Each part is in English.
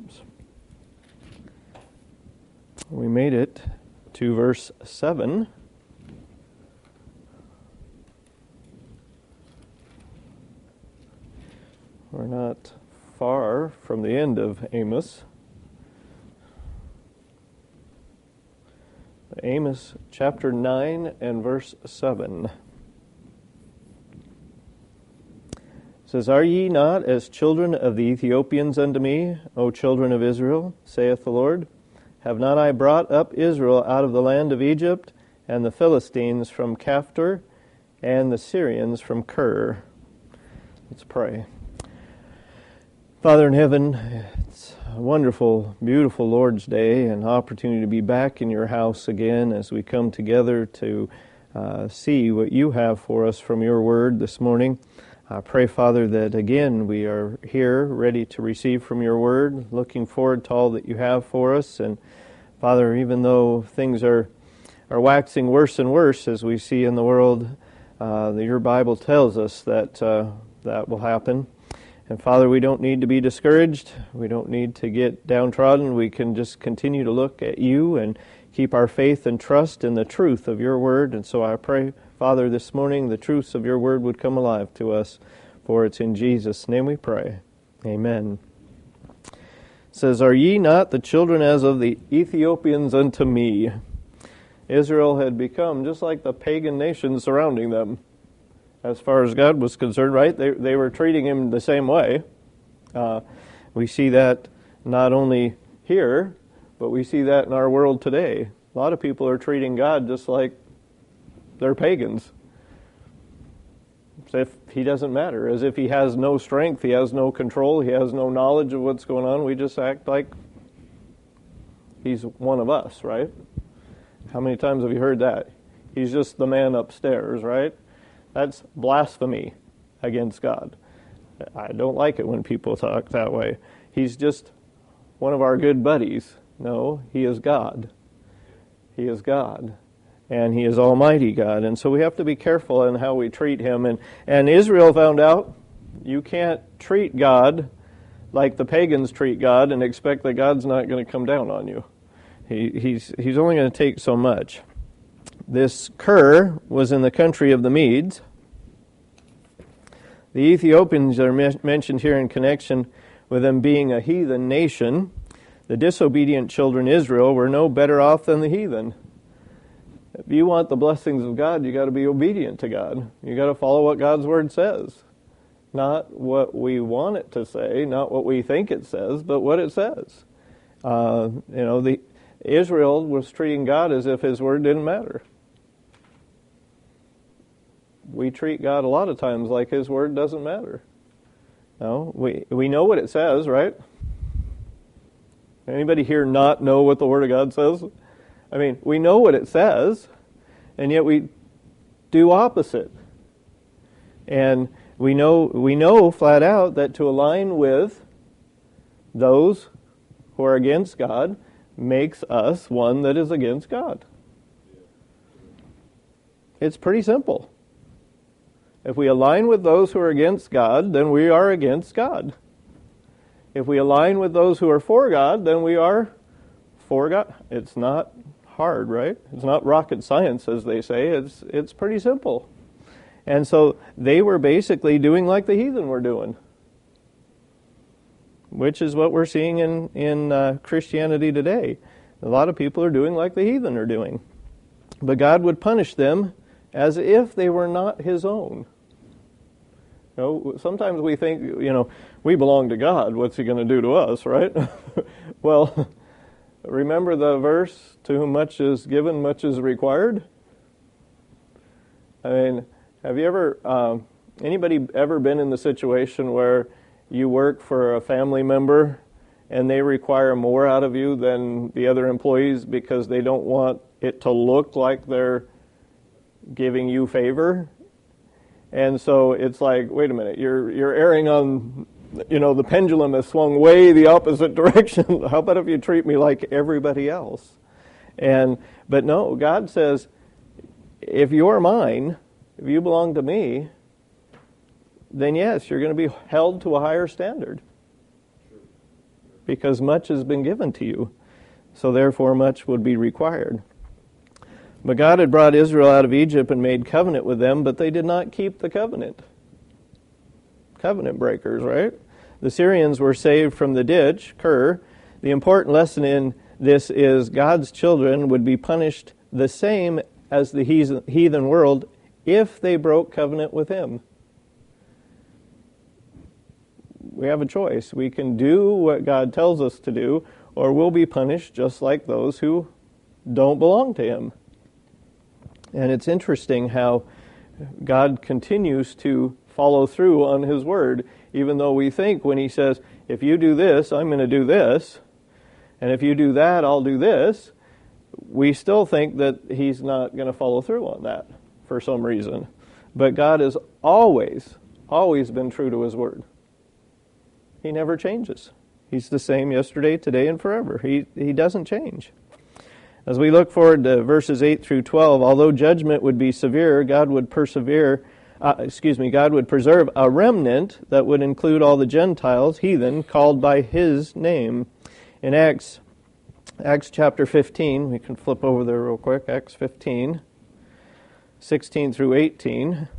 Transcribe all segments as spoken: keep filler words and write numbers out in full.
James. We made it to verse seven. We're not far from the end of Amos. Amos chapter nine and verse seven. It says, Are ye not as children of the Ethiopians unto me, O children of Israel, saith the Lord? Have not I brought up Israel out of the land of Egypt, and the Philistines from Caphtor, and the Syrians from Kir? Let's pray. Father in heaven, it's a wonderful, beautiful Lord's Day, and opportunity to be back in your house again as we come together to uh, see what you have for us from your word this morning. I pray, Father, that again we are here ready to receive from your word, looking forward to all that you have for us. And Father, even though things are, are waxing worse and worse as we see in the world, uh, your Bible tells us that uh, that will happen. And Father, we don't need to be discouraged. We don't need to get downtrodden. We can just continue to look at you and keep our faith and trust in the truth of your word. And so I pray, Father, this morning the truths of your word would come alive to us. For it's in Jesus' name we pray. Amen. It says, Are ye not the children as of the Ethiopians unto me? Israel had become just like the pagan nations surrounding them. As far as God was concerned, right? They they were treating him the same way. Uh, we see that not only here, but we see that in our world today. A lot of people are treating God just like they're pagans. As if he doesn't matter. As if he has no strength, he has no control, he has no knowledge of what's going on. We just act like he's one of us, right? How many times have you heard that? He's just the man upstairs, right? That's blasphemy against God. I don't like it when people talk that way. He's just one of our good buddies. No, he is God. He is God. And he is Almighty God. And so we have to be careful in how we treat him. And, and Israel found out you can't treat God like the pagans treat God and expect that God's not going to come down on you. He, he's, he's only going to take so much. This Kir was in the country of the Medes. The Ethiopians are me- mentioned here in connection with them being a heathen nation. The disobedient children of Israel were no better off than the heathen. If you want the blessings of God, you got to be obedient to God. You got to follow what God's word says. Not what we want it to say, not what we think it says, but what it says. Uh, you know, the Israel was treating God as if his word didn't matter. We treat God a lot of times like his word doesn't matter. No, we we know what it says, right? Anybody here not know what the word of God says? I mean, we know what it says, and yet we do opposite. And we know we know flat out that to align with those who are against God makes us one that is against God. It's pretty simple. If we align with those who are against God, then we are against God. If we align with those who are for God, then we are for God. It's not hard, right? It's not rocket science, as they say. It's it's pretty simple. And so they were basically doing like the heathen were doing, which is what we're seeing in, in uh, Christianity today. A lot of people are doing like the heathen are doing. But God would punish them as if they were not his own. You know, sometimes we think, you know, we belong to God. What's he going to do to us, right? Well, remember the verse, to whom much is given, much is required? I mean, have you ever, um, anybody ever been in the situation where you work for a family member and they require more out of you than the other employees because they don't want it to look like they're giving you favor? And so it's like, wait a minute, you're you're erring on, you know, the pendulum has swung way the opposite direction. How about if you treat me like everybody else? And but no, God says, if you're mine, if you belong to me, then yes, you're going to be held to a higher standard. because much has been given to you. So therefore much would be required. But God had brought Israel out of Egypt and made covenant with them, but they did not keep the covenant. Covenant breakers, right? The Syrians were saved from the ditch, Kir. The important lesson in this is God's children would be punished the same as the heathen world if they broke covenant with Him. We have a choice. We can do what God tells us to do, or we'll be punished just like those who don't belong to Him. And it's interesting how God continues to follow through on His word, even though we think when He says, if you do this, I'm going to do this, and if you do that, I'll do this, we still think that He's not going to follow through on that for some reason. But God has always, always been true to His word. He never changes. He's the same yesterday, today, and forever. He, he doesn't change. As we look forward to verses eight through twelve, although judgment would be severe, God would persevere, uh, excuse me, God would preserve a remnant that would include all the Gentiles, heathen, called by His name. In Acts, Acts chapter fifteen, we can flip over there real quick, Acts fifteen, sixteen through eighteen.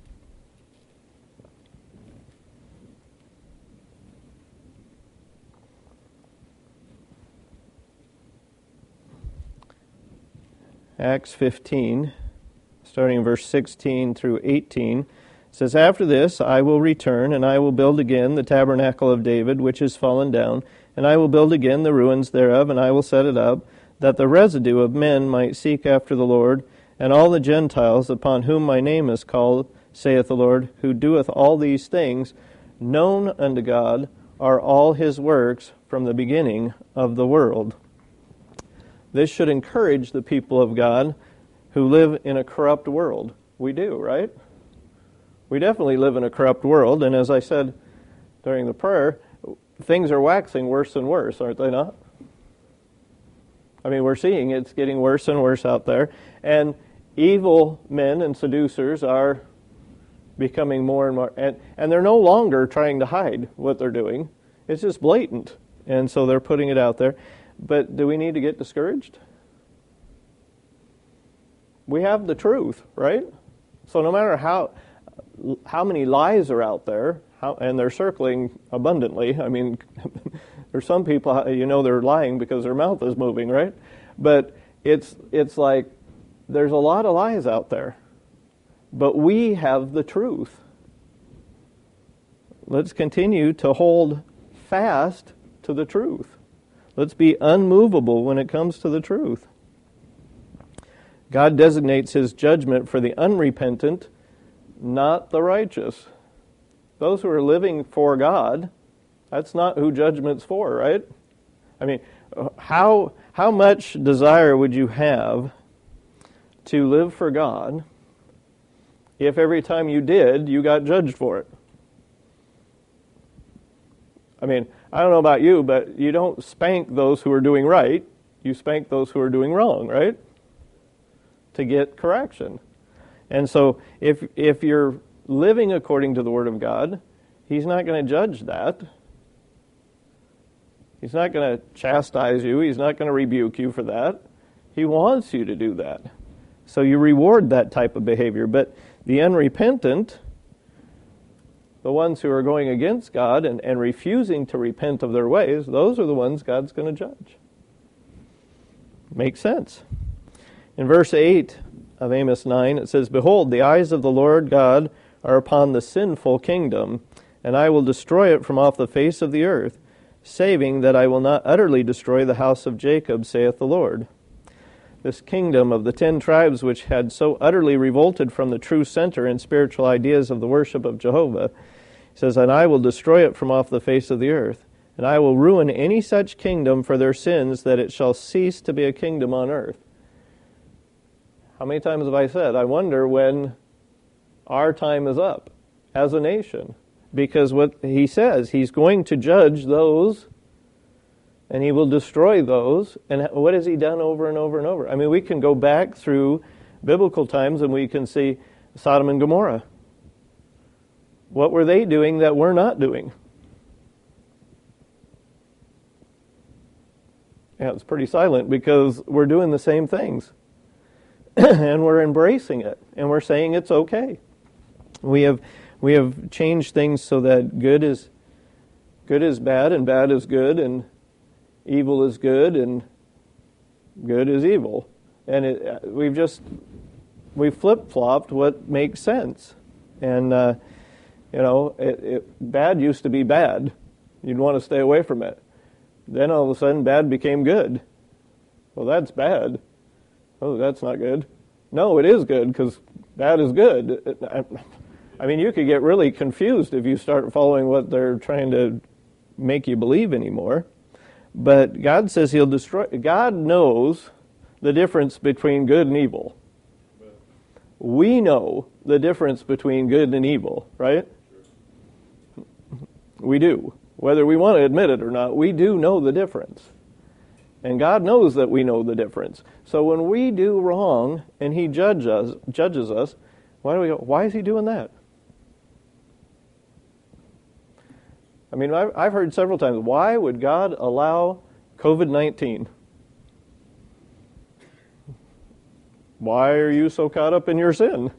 Acts fifteen, starting in verse sixteen through eighteen, says, After this I will return, and I will build again the tabernacle of David, which is fallen down, and I will build again the ruins thereof, and I will set it up, that the residue of men might seek after the Lord, and all the Gentiles upon whom my name is called, saith the Lord, who doeth all these things, known unto God are all His works from the beginning of the world. This should encourage the people of God who live in a corrupt world. We do, right? We definitely live in a corrupt world, and as I said during the prayer, things are waxing worse and worse, aren't they not? I mean, we're seeing it's getting worse and worse out there, and evil men and seducers are becoming more and more, and, and they're no longer trying to hide what they're doing. It's just blatant, and so they're putting it out there. But do we need to get discouraged? We have the truth, right? So no matter how how many lies are out there, how, and they're circling abundantly. I mean, there's some people, you know, they're lying because their mouth is moving, right? But it's it's like there's a lot of lies out there. But we have the truth. Let's continue to hold fast to the truth. Let's be unmovable when it comes to the truth. God designates His judgment for the unrepentant, not the righteous. Those who are living for God, that's not who judgment's for, right? I mean, how how much desire would you have to live for God if every time you did, you got judged for it? I mean, I don't know about you, but you don't spank those who are doing right. You spank those who are doing wrong, right? To get correction. And so if if you're living according to the Word of God, He's not going to judge that. He's not going to chastise you. He's not going to rebuke you for that. He wants you to do that. So you reward that type of behavior. But the unrepentant, the ones who are going against God and, and refusing to repent of their ways, those are the ones God's going to judge. Makes sense. In verse eight of Amos nine, it says, Behold, the eyes of the Lord God are upon the sinful kingdom, and I will destroy it from off the face of the earth, saving that I will not utterly destroy the house of Jacob, saith the Lord. This kingdom of the ten tribes which had so utterly revolted from the true center and spiritual ideas of the worship of Jehovah, says, And I will destroy it from off the face of the earth, and I will ruin any such kingdom for their sins, that it shall cease to be a kingdom on earth. How many times have I said, I wonder when our time is up as a nation? Because what he says, He's going to judge those, and He will destroy those. And what has He done over and over and over? I mean, we can go back through biblical times and we can see Sodom and Gomorrah. What were they doing that we're not doing? Yeah, it's pretty silent because we're doing the same things. And we're embracing it. And we're saying it's okay. We have we have changed things so that good is good is bad and bad is good and evil is good and good is evil. And it, we've just we flip-flopped what makes sense. And uh, you know, it, it, bad used to be bad. You'd want to stay away from it. Then all of a sudden, bad became good. Well, that's bad. Oh, that's not good. No, it is good because bad is good. I mean, you could get really confused if you start following what they're trying to make you believe anymore. But God says He'll destroy. God knows the difference between good and evil. We know the difference between good and evil, right? We do. Whether we want to admit it or not, we do know the difference. And God knows that we know the difference. So when we do wrong and He judge us, judges us, why do we go, why is He doing that? I mean, I've, I've heard several times, why would God allow covid nineteen? Why are you so caught up in your sin?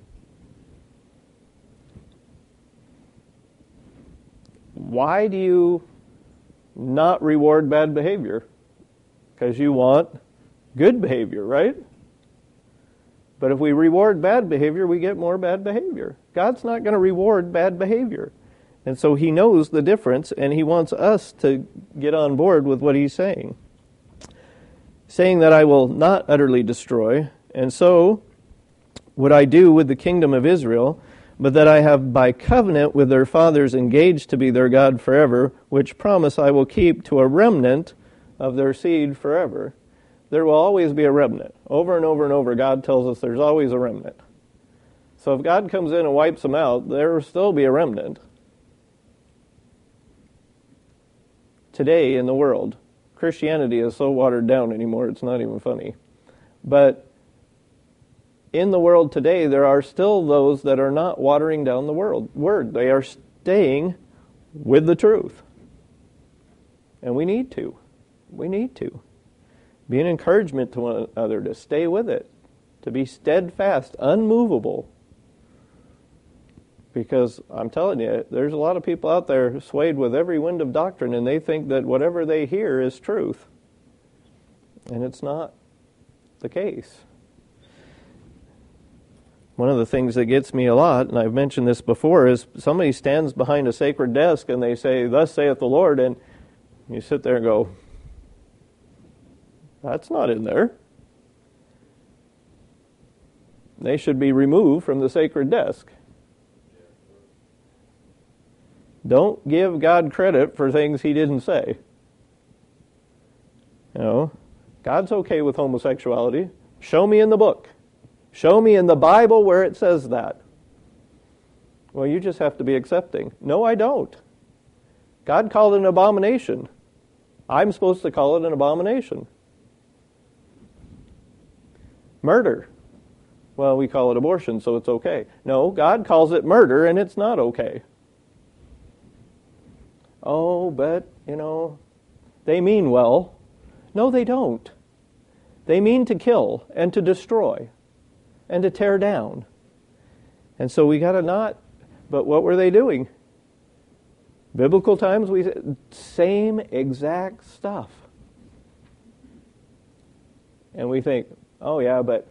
Why do you not reward bad behavior? Because you want good behavior, right? But if we reward bad behavior, we get more bad behavior. God's not going to reward bad behavior. And so He knows the difference, and He wants us to get on board with what He's saying. Saying that I will not utterly destroy, and so would I do with the kingdom of Israel, but that I have by covenant with their fathers engaged to be their God forever, which promise I will keep to a remnant of their seed forever. There will always be a remnant. Over and over and over, God tells us there's always a remnant. So if God comes in and wipes them out, there will still be a remnant. Today in the world, Christianity is so watered down anymore, it's not even funny. But in the world today, there are still those that are not watering down the world word. They are staying with the truth. And we need to. We need to. Be an encouragement to one another to stay with it, to be steadfast, unmovable. Because I'm telling you, there's a lot of people out there swayed with every wind of doctrine, and they think that whatever they hear is truth. And it's not the case. One of the things that gets me a lot, and I've mentioned this before, is somebody stands behind a sacred desk and they say, "Thus saith the Lord," and you sit there and go, that's not in there. They should be removed from the sacred desk. Don't give God credit for things He didn't say. You know, God's okay with homosexuality. Show me in the book. Show me in the Bible where it says that. Well, you just have to be accepting. No, I don't. God called it an abomination. I'm supposed to call it an abomination. Murder. Well, we call it abortion, so it's okay. No, God calls it murder, and it's not okay. Oh, but, you know, they mean well. No, they don't. They mean to kill and to destroy and to tear down. And so we got to not, but what were they doing? Biblical times, we same exact stuff. And we think, oh yeah, but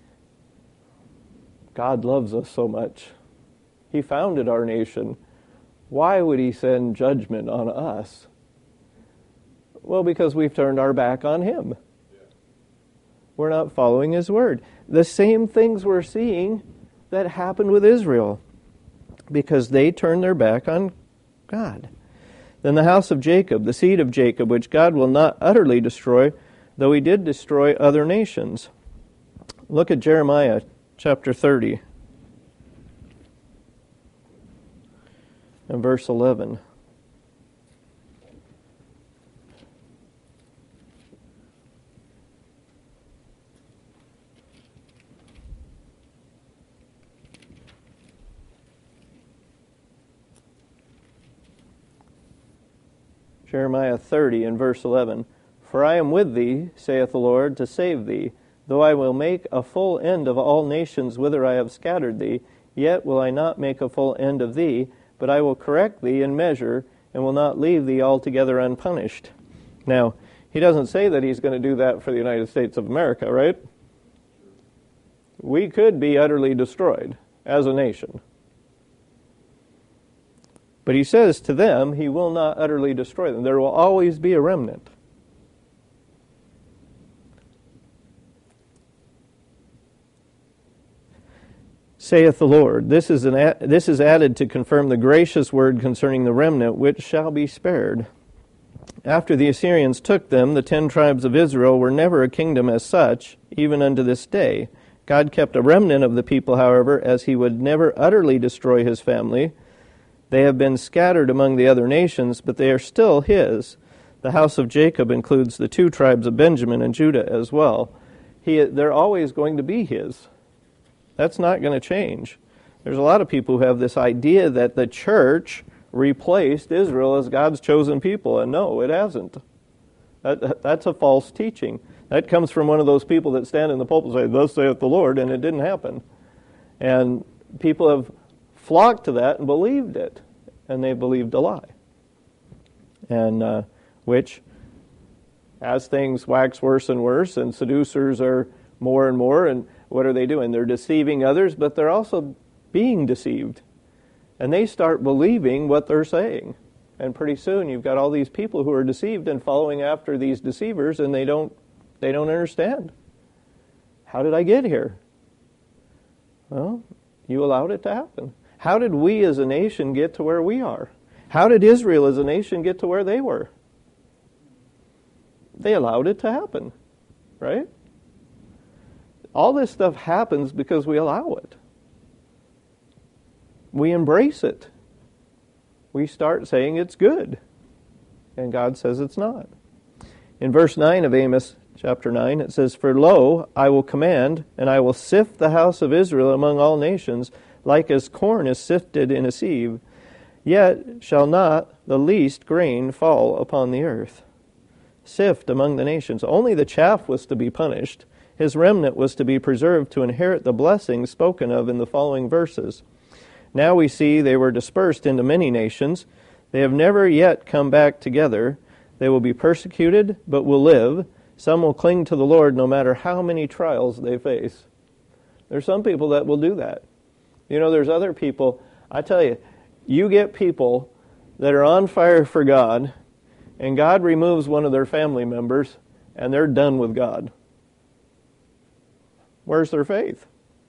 God loves us so much. He founded our nation. Why would He send judgment on us? Well, because we've turned our back on Him. We're not following His word. The same things we're seeing that happened with Israel, because they turned their back on God. Then the house of Jacob, the seed of Jacob, which God will not utterly destroy, though He did destroy other nations. Look at Jeremiah chapter thirty and verse eleven. Jeremiah thirty and verse eleven. For I am with thee, saith the Lord, to save thee. Though I will make a full end of all nations whither I have scattered thee, yet will I not make a full end of thee, but I will correct thee in measure, and will not leave thee altogether unpunished. Now, he doesn't say that he's going to do that for the United States of America, right? We could be utterly destroyed as a nation. But he says to them, he will not utterly destroy them. There will always be a remnant. Saith the Lord. This is, an, this is added to confirm the gracious word concerning the remnant, which shall be spared. After the Assyrians took them, the ten tribes of Israel were never a kingdom as such, even unto this day. God kept a remnant of the people, however, as he would never utterly destroy his family. They have been scattered among the other nations, but they are still his. The house of Jacob includes the two tribes of Benjamin and Judah as well. He, they're always going to be his. That's not going to change. There's a lot of people who have this idea that the church replaced Israel as God's chosen people, and no, it hasn't. That, that's a false teaching. That comes from one of those people that stand in the pulpit and say, "Thus saith the Lord," and it didn't happen. And people have flocked to that and believed it, and they believed a lie. And uh, which, as things wax worse and worse, and seducers are more and more, and what are they doing? They're deceiving others, but they're also being deceived. And they start believing what they're saying. And pretty soon you've got all these people who are deceived and following after these deceivers, and they don't they don't understand. How did I get here? Well, you allowed it to happen. How did we as a nation get to where we are? How did Israel as a nation get to where they were? They allowed it to happen, right? All this stuff happens because we allow it. We embrace it. We start saying it's good. And God says it's not. In verse nine of Amos chapter nine, it says, "For lo, I will command, and I will sift the house of Israel among all nations, like as corn is sifted in a sieve. Yet shall not the least grain fall upon the earth." Sift among the nations. Only the chaff was to be punished. His remnant was to be preserved to inherit the blessings spoken of in the following verses. Now we see they were dispersed into many nations. They have never yet come back together. They will be persecuted, but will live. Some will cling to the Lord no matter how many trials they face. There's some people that will do that. You know, there's other people. I tell you, you get people that are on fire for God, and God removes one of their family members, and they're done with God. Where's their faith?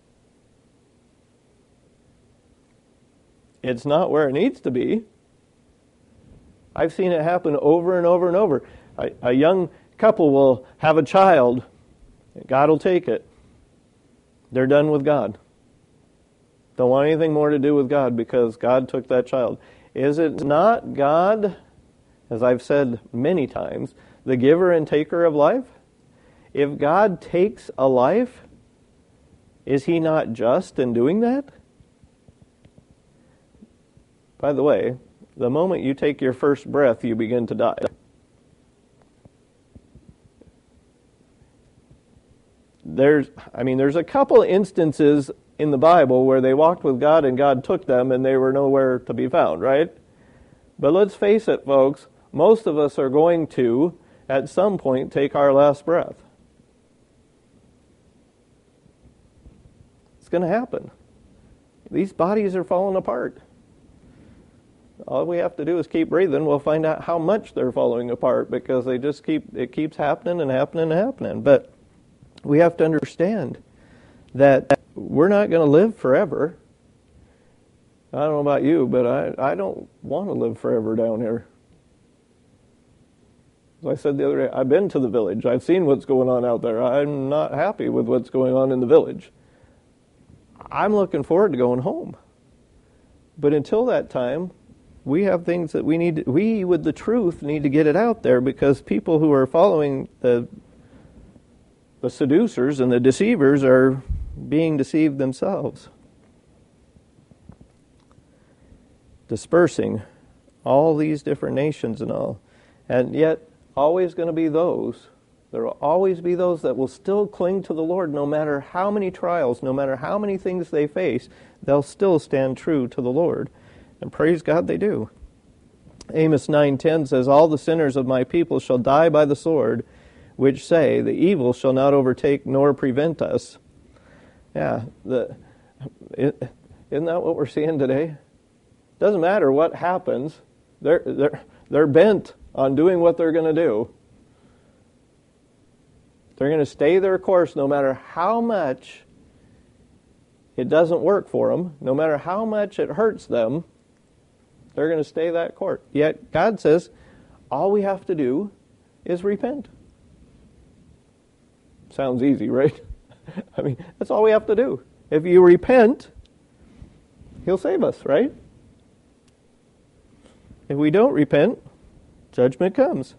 It's not where it needs to be. I've seen it happen over and over and over. A, a young couple will have a child. God will take it. They're done with God. Don't want anything more to do with God because God took that child. Is it not God, as I've said many times, the giver and taker of life? If God takes a life, is he not just in doing that? By the way, the moment you take your first breath, you begin to die. There's, I mean, there's a couple instances in the Bible where they walked with God and God took them and they were nowhere to be found, right? But let's face it, folks, most of us are going to, at some point, take our last breath. It's going to happen. These bodies are falling apart. All we have to do is keep breathing. We'll find out how much they're falling apart because they just keep it keeps happening and happening and happening. But we have to understand that we're not going to live forever. I don't know about you, but I, I don't want to live forever down here. As I said the other day, I've been to the village. I've seen what's going on out there. I'm not happy with what's going on in the village. I'm looking forward to going home. But until that time, we have things that we need to, we with the truth need to get it out there because people who are following the the seducers and the deceivers are being deceived themselves. Dispersing all these different nations and all. And yet always going to be those, there will always be those that will still cling to the Lord no matter how many trials, no matter how many things they face, they'll still stand true to the Lord. And praise God they do. Amos nine ten says, all the sinners of my people shall die by the sword, which say, the evil shall not overtake nor prevent us. Yeah, the, it, isn't that what we're seeing today? Doesn't matter what happens, they're, they're, they're bent on doing what they're going to do. They're going to stay their course no matter how much it doesn't work for them, no matter how much it hurts them, they're going to stay that course. Yet God says, all we have to do is repent. Sounds easy, right? I mean, that's all we have to do. If you repent, He'll save us, right? If we don't repent, judgment comes.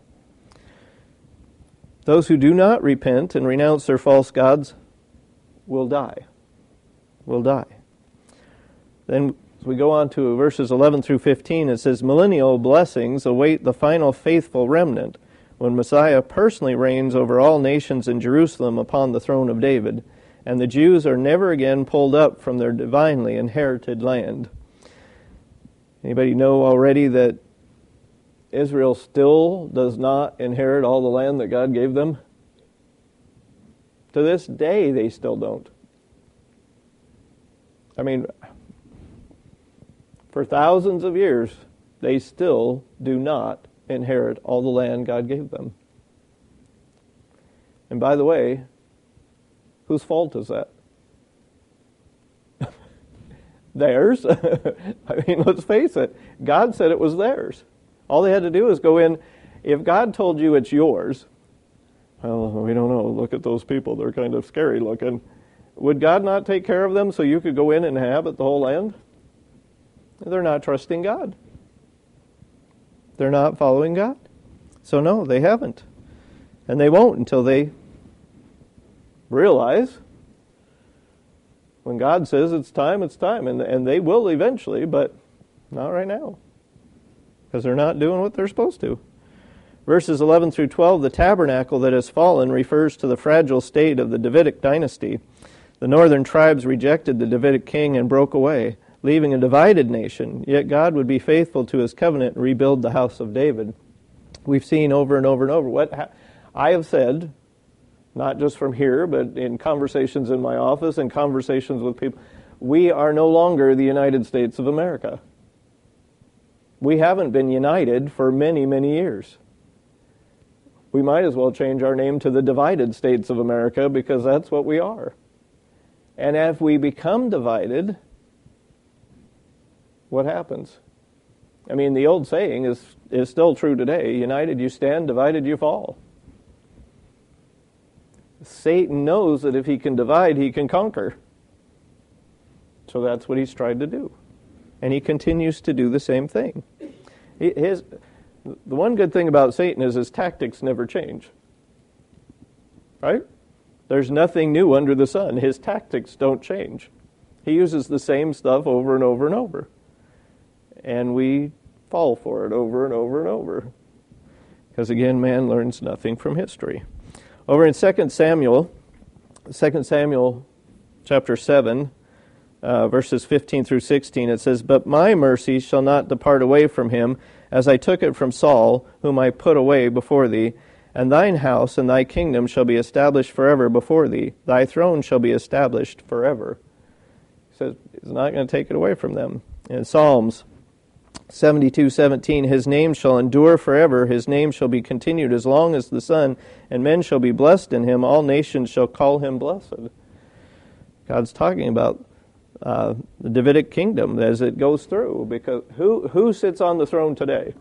Those who do not repent and renounce their false gods will die. Will die. Then as we go on to verses eleven through fifteen, it says, millennial blessings await the final faithful remnant when Messiah personally reigns over all nations in Jerusalem upon the throne of David, and the Jews are never again pulled up from their divinely inherited land. Anybody know already that Israel still does not inherit all the land that God gave them? To this day, they still don't. I mean, for thousands of years, they still do not inherit all the land God gave them. And by the way, whose fault is that? Theirs. I mean, let's face it. God said it was theirs. All they had to do is go in. If God told you it's yours, well, we don't know. Look at those people. They're kind of scary looking. Would God not take care of them so you could go in and inhabit the whole land? They're not trusting God. They're not following God. So no, they haven't. And they won't until they realize when God says it's time, it's time. And, and they will eventually, but not right now. Because they're not doing what they're supposed to. Verses eleven through twelve, the tabernacle that has fallen refers to the fragile state of the Davidic dynasty. The northern tribes rejected the Davidic king and broke away, leaving a divided nation. Yet God would be faithful to His covenant and rebuild the house of David. We've seen over and over and over what ha- I have said, not just from here, but in conversations in my office and conversations with people. We are no longer the United States of America. We haven't been united for many, many years. We might as well change our name to the divided states of America because that's what we are. And if we become divided, what happens? I mean, the old saying is, is still true today. United you stand, divided you fall. Satan knows that if he can divide, he can conquer. So that's what he's tried to do. And he continues to do the same thing. His, the one good thing about Satan is his tactics never change. Right? There's nothing new under the sun. His tactics don't change. He uses the same stuff over and over and over. And we fall for it over and over and over. Because again, man learns nothing from history. Over in Second Samuel, Second Samuel chapter seven, Uh, verses fifteen through sixteen, it says, but my mercy shall not depart away from him, as I took it from Saul, whom I put away before thee. And thine house and thy kingdom shall be established forever before thee. Thy throne shall be established forever. He says he's not going to take it away from them. In Psalms seventy-two seventeen, his name shall endure forever. His name shall be continued as long as the sun, and men shall be blessed in him. All nations shall call him blessed. God's talking about Uh, the Davidic kingdom as it goes through, because who who sits on the throne today?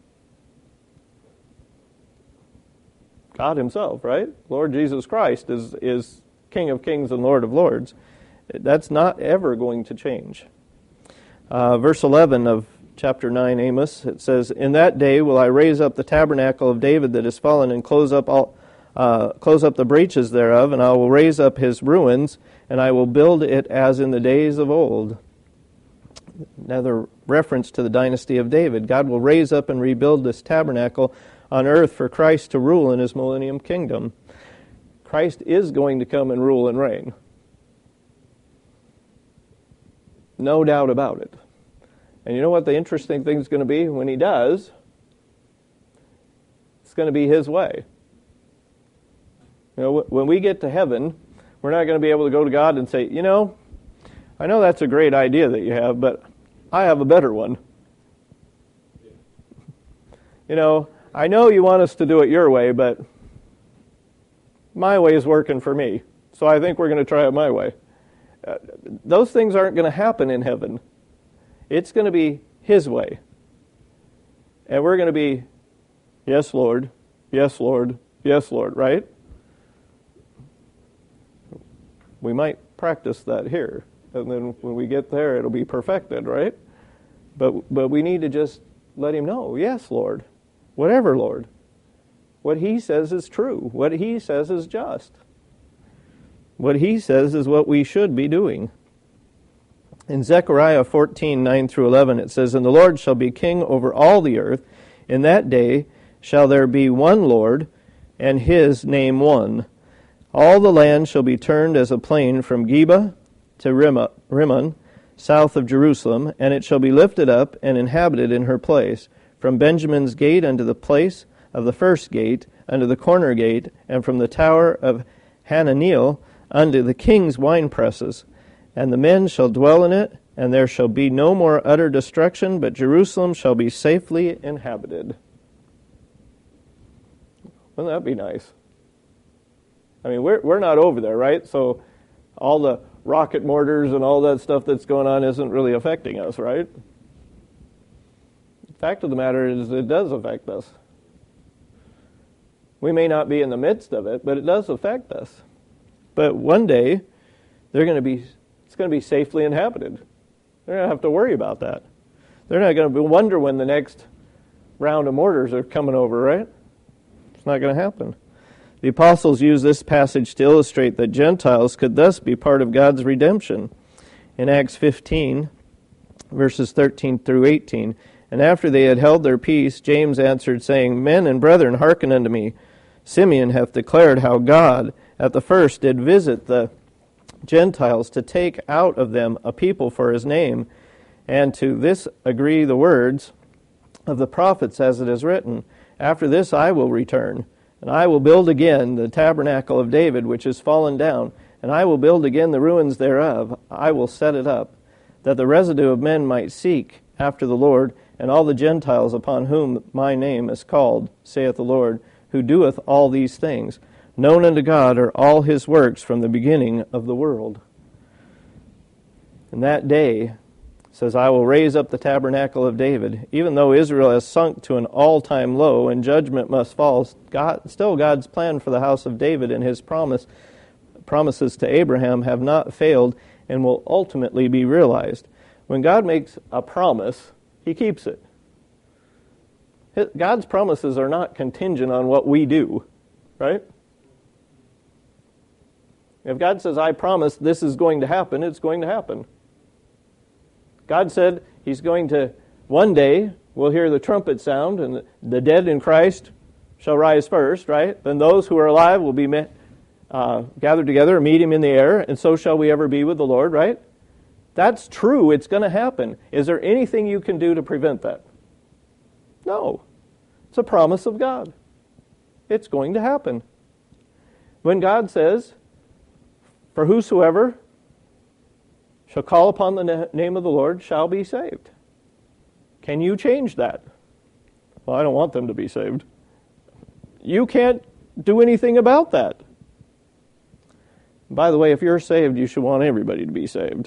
God Himself, right? Lord Jesus Christ is is King of Kings and Lord of Lords. That's not ever going to change. Uh, verse eleven of chapter nine, Amos, it says, in that day will I raise up the tabernacle of David that is fallen, and close up all uh, close up the breaches thereof, and I will raise up his ruins, and I will build it as in the days of old. Another reference to the dynasty of David. God will raise up and rebuild this tabernacle on earth for Christ to rule in his millennium kingdom. Christ is going to come and rule and reign. No doubt about it. And you know what the interesting thing is going to be? When he does, it's going to be his way. You know, when we get to heaven, we're not going to be able to go to God and say, you know, I know that's a great idea that you have, but I have a better one. You know, I know you want us to do it your way, but my way is working for me, so I think we're going to try it my way. Uh, those things aren't going to happen in heaven. It's going to be his way. And we're going to be, yes, Lord, yes, Lord, yes, Lord, right? We might practice that here, and then when we get there, it'll be perfected, right? But but we need to just let him know, yes, Lord, whatever, Lord. What he says is true. What he says is just. What he says is what we should be doing. In Zechariah fourteen, nine through eleven, it says, And the Lord shall be king over all the earth. In that day shall there be one Lord, and his name one. All the land shall be turned as a plain from Geba to Rimmon, south of Jerusalem, and it shall be lifted up and inhabited in her place, from Benjamin's gate unto the place of the first gate, unto the corner gate, and from the tower of Hananeel unto the king's winepresses. And the men shall dwell in it, and there shall be no more utter destruction, but Jerusalem shall be safely inhabited. Wouldn't that be nice? I mean, we're we're not over there, right? So all the rocket mortars and all that stuff that's going on isn't really affecting us, right? The fact of the matter is it does affect us. We may not be in the midst of it, but it does affect us. But one day, they're going to be it's going to be safely inhabited. They're going to have to worry about that. They're not going to wonder when the next round of mortars are coming over, right? It's not going to happen. The apostles use this passage to illustrate that Gentiles could thus be part of God's redemption. In Acts fifteen, verses thirteen through eighteen, And after they had held their peace, James answered, saying, Men and brethren, hearken unto me. Simeon hath declared how God at the first did visit the Gentiles to take out of them a people for his name, and to this agree the words of the prophets as it is written, After this I will return, and I will build again the tabernacle of David, which is fallen down, and I will build again the ruins thereof. I will set it up, that the residue of men might seek after the Lord, and all the Gentiles upon whom my name is called, saith the Lord, who doeth all these things. Known unto God are all his works from the beginning of the world. And that day says, I will raise up the tabernacle of David. Even though Israel has sunk to an all-time low and judgment must fall, God, still God's plan for the house of David and his promise, promises to Abraham have not failed and will ultimately be realized. When God makes a promise, he keeps it. God's promises are not contingent on what we do, right? If God says, I promise this is going to happen, it's going to happen. God said he's going to, one day, we'll hear the trumpet sound, and the dead in Christ shall rise first, right? Then those who are alive will be met, uh, gathered together and meet him in the air, and so shall we ever be with the Lord, right? That's true. It's going to happen. Is there anything you can do to prevent that? No. It's a promise of God. It's going to happen. When God says, For whosoever shall call upon the name of the Lord shall be saved. Can you change that? Well, I don't want them to be saved. You can't do anything about that. By the way, if you're saved, you should want everybody to be saved.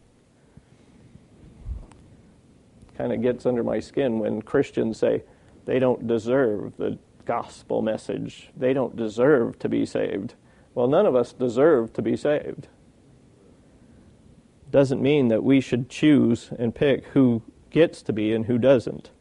Kind of gets under my skin when Christians say they don't deserve the gospel message. They don't deserve to be saved. Well, none of us deserve to be saved. Doesn't mean that we should choose and pick who gets to be and who doesn't.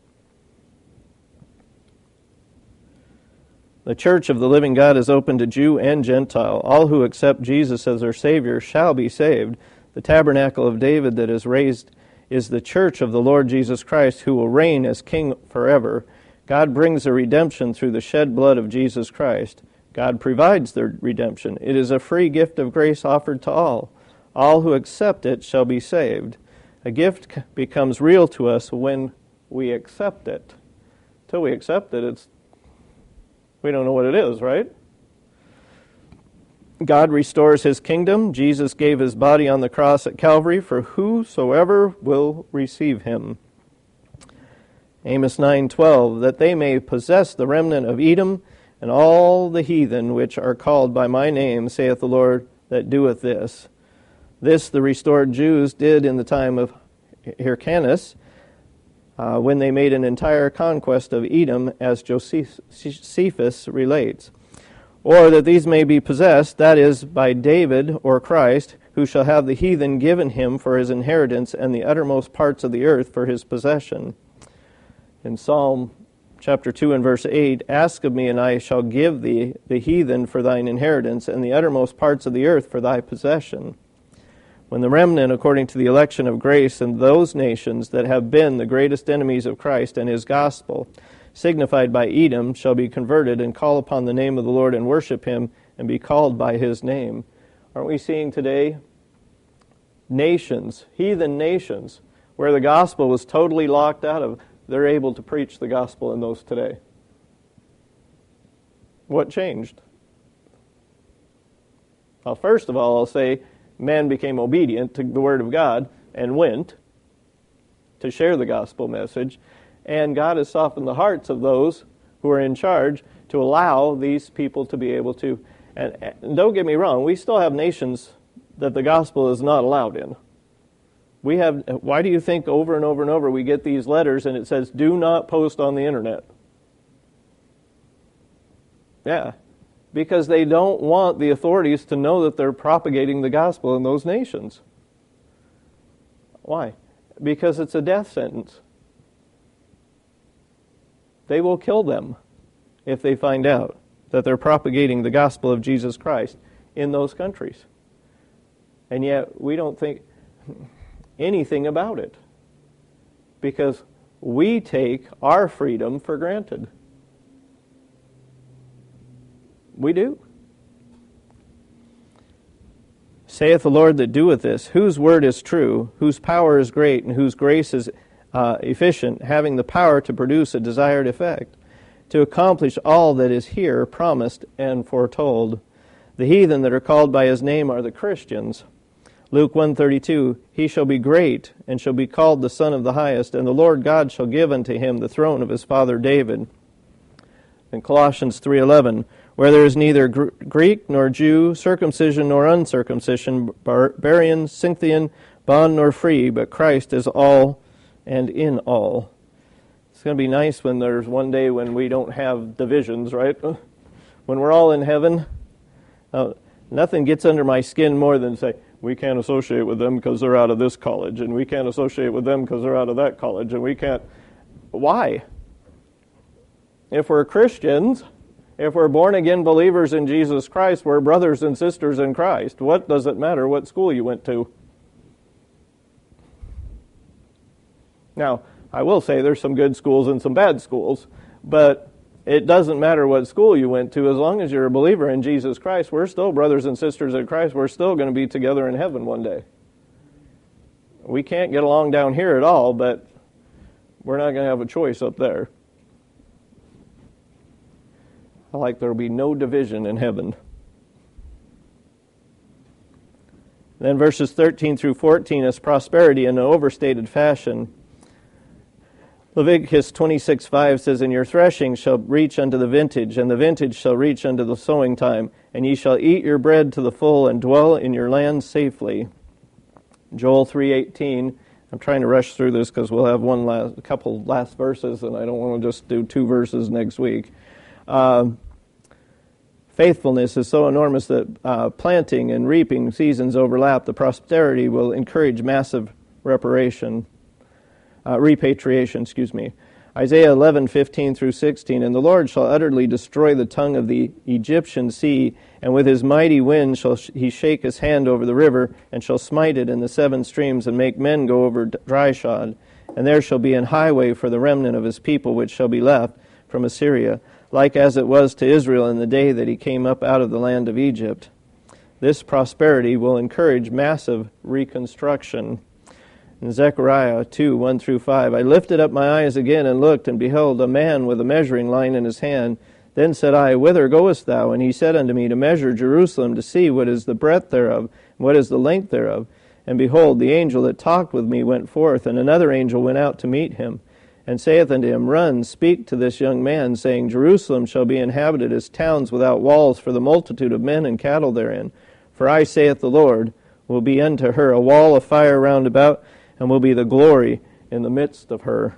The church of the living God is open to Jew and Gentile. All who accept Jesus as their Savior shall be saved. The tabernacle of David that is raised is the church of the Lord Jesus Christ, who will reign as King forever. God brings a redemption through the shed blood of Jesus Christ. God provides the redemption. It is a free gift of grace offered to all. All who accept it shall be saved. A gift becomes real to us when we accept it. Till we accept it, it's we don't know what it is, right? God restores his kingdom. Jesus gave his body on the cross at Calvary for whosoever will receive him. Amos nine twelve, that they may possess the remnant of Edom and all the heathen which are called by my name, saith the Lord that doeth this. This the restored Jews did in the time of Hyrcanus, uh, when they made an entire conquest of Edom, as Josephus relates. Or that these may be possessed, that is, by David or Christ, who shall have the heathen given him for his inheritance, and the uttermost parts of the earth for his possession. In Psalm chapter two and verse eight, ask of me, and I shall give thee the heathen for thine inheritance, and the uttermost parts of the earth for thy possession. When the remnant, according to the election of grace, and those nations that have been the greatest enemies of Christ and his gospel, signified by Edom, shall be converted and call upon the name of the Lord and worship him and be called by his name. Aren't we seeing today nations, heathen nations, where the gospel was totally locked out of? They're able to preach the gospel in those today. What changed? Well, first of all, I'll say man became obedient to the word of God and went to share the gospel message. And God has softened the hearts of those who are in charge to allow these people to be able to. And, and don't get me wrong, we still have nations that the gospel is not allowed in. We have. Why do you think over and over and over we get these letters and it says, do not post on the internet? Yeah, because they don't want the authorities to know that they're propagating the gospel in those nations. Why? Because it's a death sentence. They will kill them if they find out that they're propagating the gospel of Jesus Christ in those countries. And yet we don't think anything about it because we take our freedom for granted. We do. Saith the Lord that doeth this, whose word is true, whose power is great, and whose grace is Uh, efficient, having the power to produce a desired effect, to accomplish all that is here promised and foretold. The heathen that are called by his name are the Christians. Luke one thirty-two, he shall be great, and shall be called the Son of the Highest, and the Lord God shall give unto him the throne of his father David. In Colossians three eleven, where there is neither Gr- Greek nor Jew, circumcision nor uncircumcision, barbarian, Scythian, bond nor free, but Christ is all and in all. It's going to be nice when there's one day when we don't have divisions, right? When we're all in heaven, uh, nothing gets under my skin more than say, we can't associate with them because they're out of this college, and we can't associate with them because they're out of that college, and we can't. Why? If we're Christians, if we're born-again believers in Jesus Christ, we're brothers and sisters in Christ. What does it matter what school you went to? Now, I will say there's some good schools and some bad schools, but it doesn't matter what school you went to. As long as you're a believer in Jesus Christ, we're still brothers and sisters in Christ. We're still going to be together in heaven one day. We can't get along down here at all, but we're not going to have a choice up there. Like there will be no division in heaven. Then verses thirteen through fourteen is prosperity in an overstated fashion. Leviticus twenty-six five says, and your threshing shall reach unto the vintage, and the vintage shall reach unto the sowing time, and ye shall eat your bread to the full, and dwell in your land safely. Joel three eighteen. I'm trying to rush through this because we'll have one last, a couple last verses, and I don't want to just do two verses next week. Uh, faithfulness is so enormous that uh, planting and reaping seasons overlap. The prosperity will encourage massive reparation. Uh, repatriation, excuse me. Isaiah eleven fifteen through sixteen, and the Lord shall utterly destroy the tongue of the Egyptian sea, and with his mighty wind shall he shake his hand over the river, and shall smite it in the seven streams, and make men go over dry shod. And there shall be an highway for the remnant of his people which shall be left, from Assyria, like as it was to Israel in the day that he came up out of the land of Egypt. This prosperity will encourage massive reconstruction. In Zechariah two, one through five, I lifted up my eyes again and looked, and beheld a man with a measuring line in his hand. Then said I, Whither goest thou? And he said unto me, To measure Jerusalem, to see what is the breadth thereof, and what is the length thereof. And behold, the angel that talked with me went forth, and another angel went out to meet him, and saith unto him, Run, speak to this young man, saying, Jerusalem shall be inhabited as towns without walls, for the multitude of men and cattle therein. For I, saith the Lord, will be unto her a wall of fire round about, and will be the glory in the midst of her.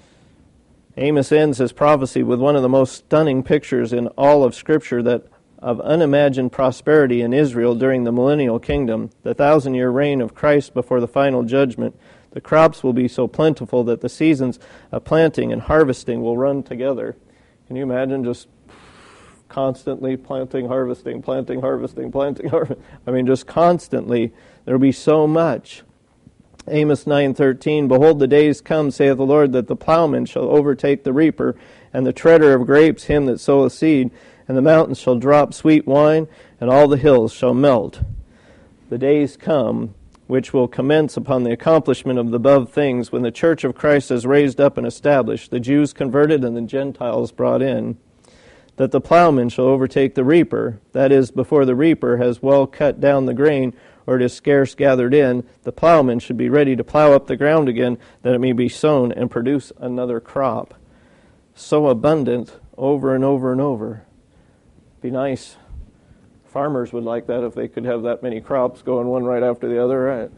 Amos ends his prophecy with one of the most stunning pictures in all of Scripture that of unimagined prosperity in Israel during the millennial kingdom, the thousand-year reign of Christ before the final judgment. The crops will be so plentiful that the seasons of planting and harvesting will run together. Can you imagine just constantly planting, harvesting, planting, harvesting, planting, harvesting? I mean, just constantly. There will be so much. Amos nine thirteen, Behold, the days come, saith the Lord, that the plowman shall overtake the reaper, and the treader of grapes him that soweth seed, and the mountains shall drop sweet wine, and all the hills shall melt. The days come, which will commence upon the accomplishment of the above things, when the church of Christ is raised up and established, the Jews converted and the Gentiles brought in, that the plowman shall overtake the reaper, that is, before the reaper has well cut down the grain, or it is scarce gathered in, the plowman should be ready to plow up the ground again, that it may be sown and produce another crop. So abundant, over and over and over. Be nice. Farmers would like that if they could have that many crops going one right after the other, right?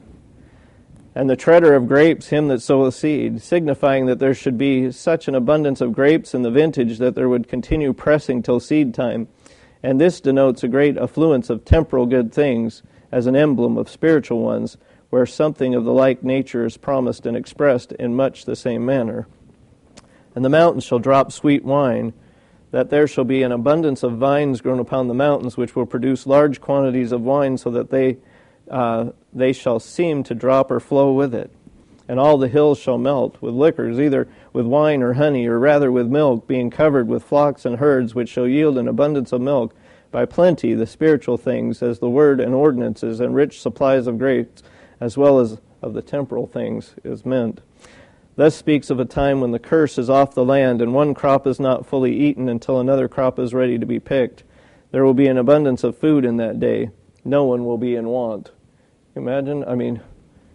And the treader of grapes, him that soweth seed, signifying that there should be such an abundance of grapes in the vintage that there would continue pressing till seed time. And this denotes a great affluence of temporal good things, as an emblem of spiritual ones, where something of the like nature is promised and expressed in much the same manner. And the mountains shall drop sweet wine, that there shall be an abundance of vines grown upon the mountains, which will produce large quantities of wine, so that they uh, they shall seem to drop or flow with it. And all the hills shall melt with liquors, either with wine or honey, or rather with milk, being covered with flocks and herds, which shall yield an abundance of milk, by plenty the spiritual things, as the word and ordinances, and rich supplies of grapes, as well as of the temporal things, is meant. Thus speaks of a time when the curse is off the land, and one crop is not fully eaten until another crop is ready to be picked. There will be an abundance of food in that day. No one will be in want. Imagine, I mean,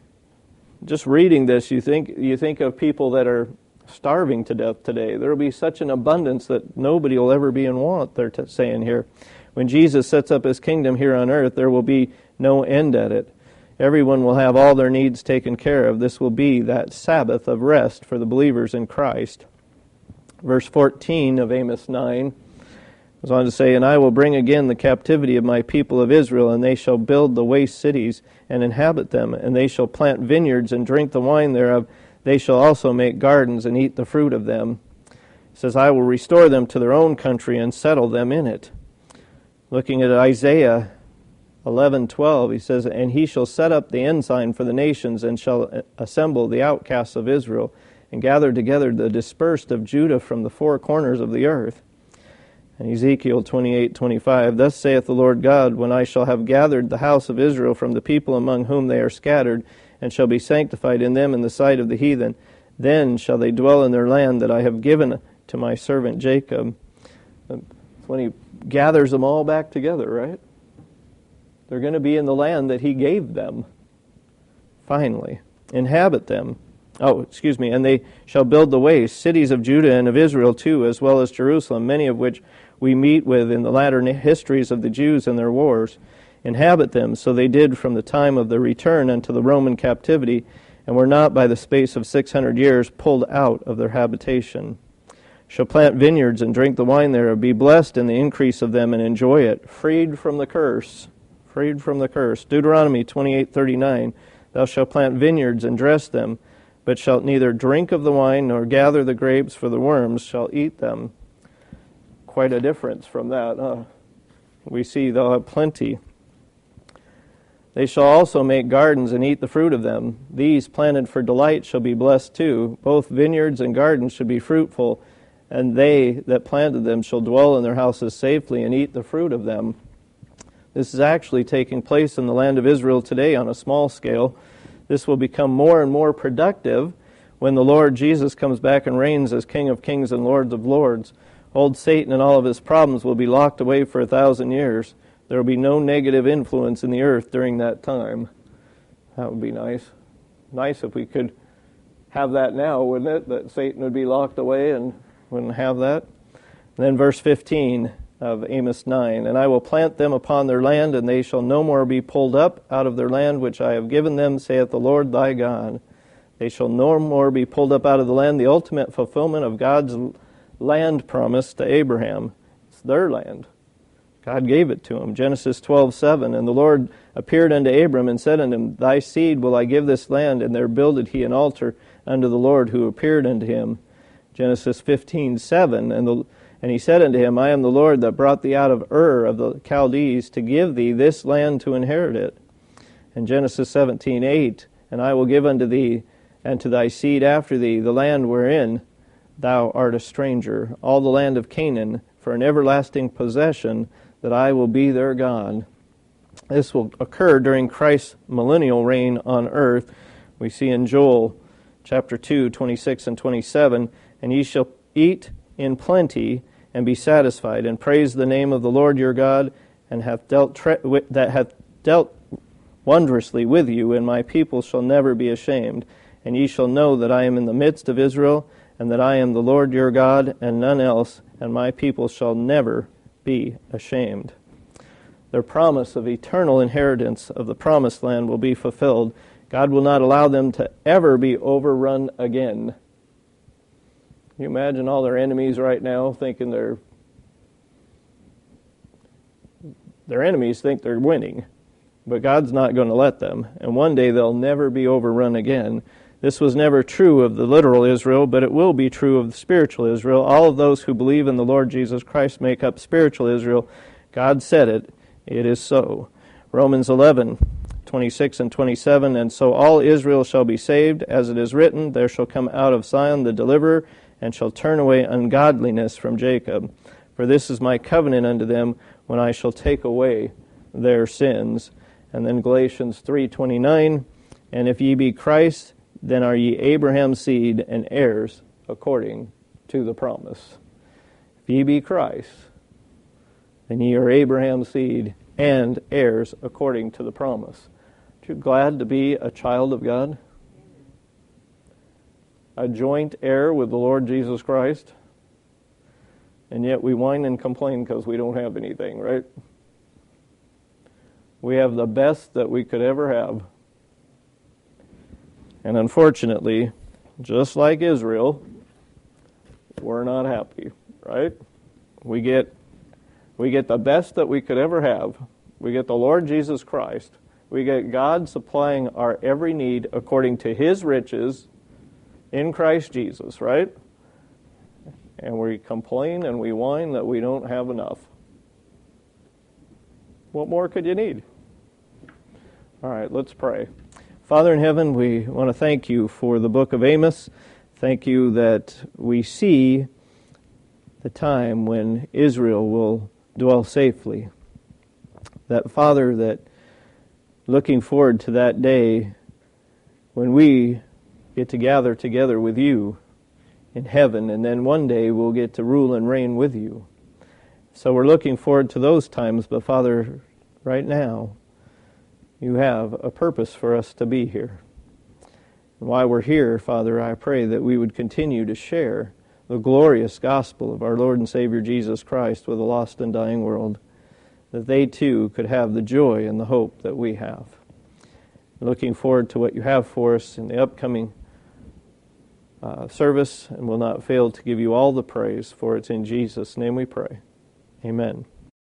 just reading this, you think you think of people that are starving to death today. There will be such an abundance that nobody will ever be in want, they're t- saying here. When Jesus sets up his kingdom here on earth, there will be no end at it. Everyone will have all their needs taken care of. This will be that Sabbath of rest for the believers in Christ. Verse fourteen of Amos nine goes on to say, And I will bring again the captivity of my people of Israel, and they shall build the waste cities and inhabit them, and they shall plant vineyards and drink the wine thereof. They shall also make gardens and eat the fruit of them. It says, I will restore them to their own country and settle them in it. Looking at Isaiah eleven twelve, he says, And he shall set up the ensign for the nations, and shall assemble the outcasts of Israel, and gather together the dispersed of Judah from the four corners of the earth. And Ezekiel twenty-eight twenty-five, Thus saith the Lord God, When I shall have gathered the house of Israel from the people among whom they are scattered, and shall be sanctified in them in the sight of the heathen, then shall they dwell in their land that I have given to my servant Jacob. When he gathers them all back together, right? They're going to be in the land that he gave them. Finally, inhabit them. Oh, excuse me. And they shall build the waste, cities of Judah and of Israel too, as well as Jerusalem, many of which we meet with in the latter histories of the Jews and their wars. Inhabit them, so they did from the time of the return unto the Roman captivity, and were not by the space of six hundred years pulled out of their habitation. Shall plant vineyards and drink the wine thereof, be blessed in the increase of them, and enjoy it, freed from the curse. Freed from the curse. Deuteronomy twenty-eight thirty-nine, Thou shalt plant vineyards and dress them, but shalt neither drink of the wine nor gather the grapes, for the worms shall eat them. Quite a difference from that. Huh? We see they'll have plenty. They shall also make gardens and eat the fruit of them. These planted for delight shall be blessed too. Both vineyards and gardens should be fruitful, and they that planted them shall dwell in their houses safely and eat the fruit of them. This is actually taking place in the land of Israel today on a small scale. This will become more and more productive when the Lord Jesus comes back and reigns as King of Kings and Lord of Lords. Old Satan and all of his problems will be locked away for a thousand years. There will be no negative influence in the earth during that time. That would be nice. Nice if we could have that now, wouldn't it? That Satan would be locked away and wouldn't have that. And then verse fifteen of Amos nine, and I will plant them upon their land, and they shall no more be pulled up out of their land which I have given them, saith the Lord thy God. They shall no more be pulled up out of the land, the ultimate fulfillment of God's land promise to Abraham. It's their land. God gave it to him. Genesis twelve seven, and the Lord appeared unto Abram and said unto him, Thy seed will I give this land, and there builded he an altar unto the Lord who appeared unto him. Genesis fifteen seven, and the And he said unto him, I am the Lord that brought thee out of Ur of the Chaldees to give thee this land to inherit it. And Genesis seventeen eight, and I will give unto thee and to thy seed after thee the land wherein thou art a stranger, all the land of Canaan, for an everlasting possession, that I will be their God. This will occur during Christ's millennial reign on earth. We see in Joel chapter two, twenty-six and twenty-seven, and ye shall eat in plenty, and be satisfied, and praise the name of the Lord your God, and hath dealt tre- that hath dealt wondrously with you, and my people shall never be ashamed. And ye shall know that I am in the midst of Israel, and that I am the Lord your God, and none else, and my people shall never be ashamed. Their promise of eternal inheritance of the promised land will be fulfilled. God will not allow them to ever be overrun again. Can you imagine all their enemies right now thinking they're their enemies think they're winning, but God's not going to let them, and one day they'll never be overrun again. This was never true of the literal Israel, but it will be true of the spiritual Israel. All of those who believe in the Lord Jesus Christ make up spiritual Israel. God said it. It is so. Romans eleven, twenty-six and twenty-seven, and so all Israel shall be saved, as it is written, there shall come out of Zion the deliverer, and shall turn away ungodliness from Jacob. For this is my covenant unto them, when I shall take away their sins. And then Galatians three twenty-nine, and if ye be Christ, then are ye Abraham's seed, and heirs according to the promise. If ye be Christ, then ye are Abraham's seed, and heirs according to the promise. Aren't you glad to be a child of God? A joint heir with the Lord Jesus Christ, and yet we whine and complain because we don't have anything, right? We have the best that we could ever have. And unfortunately, just like Israel, we're not happy, right? We get we get the best that we could ever have. We get the Lord Jesus Christ. We get God supplying our every need according to His riches in Christ Jesus, right? And we complain and we whine that we don't have enough. What more could you need? All right, let's pray. Father in heaven, we want to thank you for the book of Amos. Thank you that we see the time when Israel will dwell safely. That, Father, that looking forward to that day when we get to gather together with you in heaven, and then one day we'll get to rule and reign with you. So we're looking forward to those times, but Father, right now, you have a purpose for us to be here. And while we're here, Father, I pray that we would continue to share the glorious gospel of our Lord and Savior Jesus Christ with a lost and dying world, that they too could have the joy and the hope that we have. Looking forward to what you have for us in the upcoming uh, service, and will not fail to give you all the praise, for it's in Jesus' name we pray. Amen.